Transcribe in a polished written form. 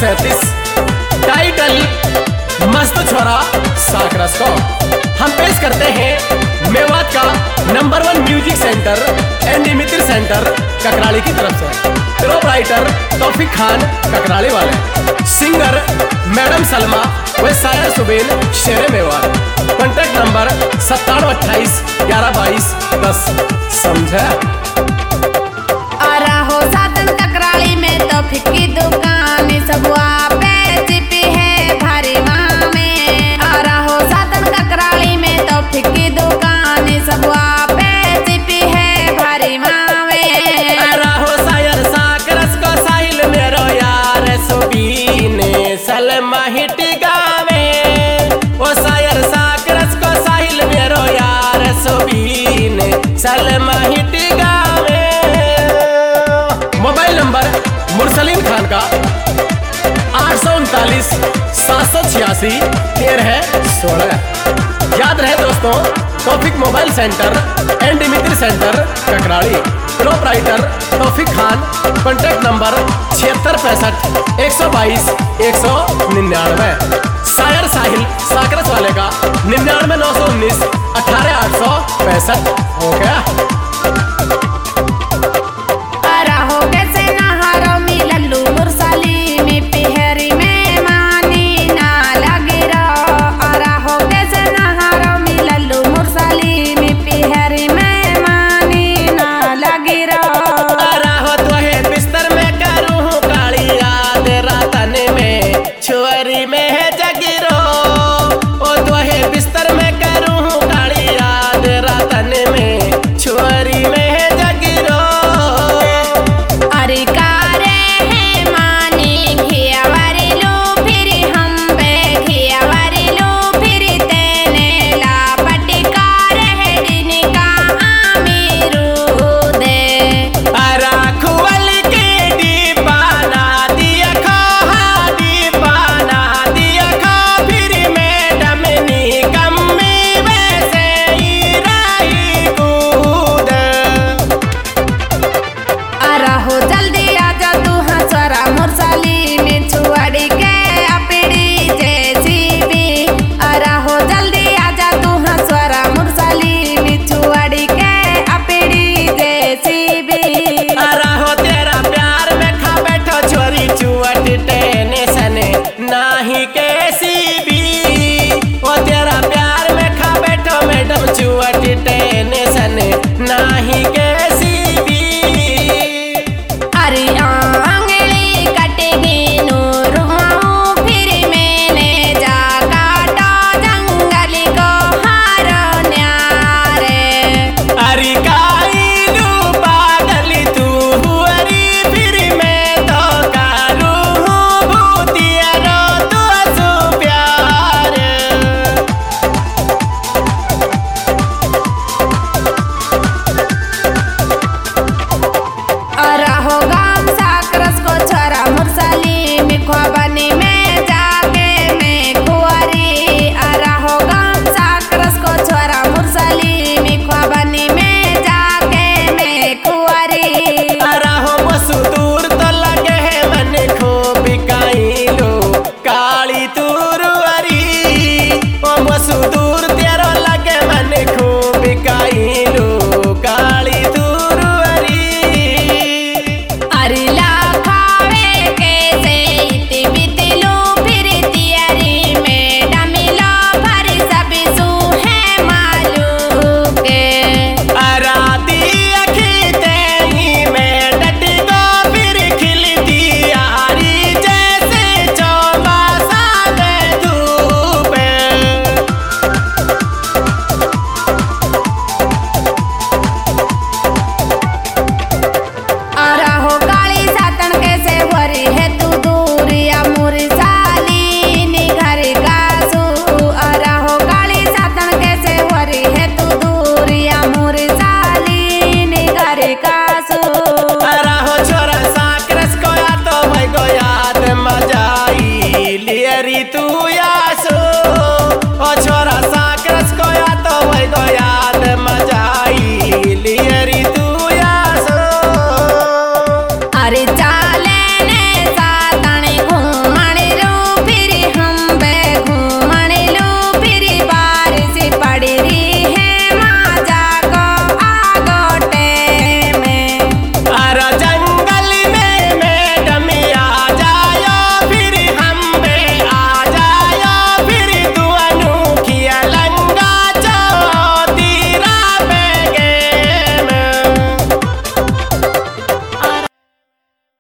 37 title मस्त छोरा साकरस को हम पेश करते हैं मेवात का number 1 music centre and eMitra centre Kakrali की तरफ से। ड्रॉप राइटर तौफीक खान ककराली वाले, सिंगर मैडम सलमा व शायर सुबेन शेरे मेवात। Contact number 9728 11 22 10। समझा? हो साधन ककराली में तौफीक की दुकान सब पे चिपी है भारी में। हो साधन ककराली में तौफीक की दुकान सब पे चिपी है भारी में। हो शायर साकरस को साहिल मेरो यार सुबीने सलमा हिट गावे। ओ शायर साकरस को साहिल मेरो यार सुबीने सलमा हिट गावे। मोबाइल नंबर मुरसलीन खान का 839 786 1316। याद रहे दोस्तों, Taufiq mobile centre and eMitra centre Kakrali. Drop writer Taufiq Khan. Contact number 7665 122 199। शायर साहिल साकरस वाले का 99 919 18 865। हो गया।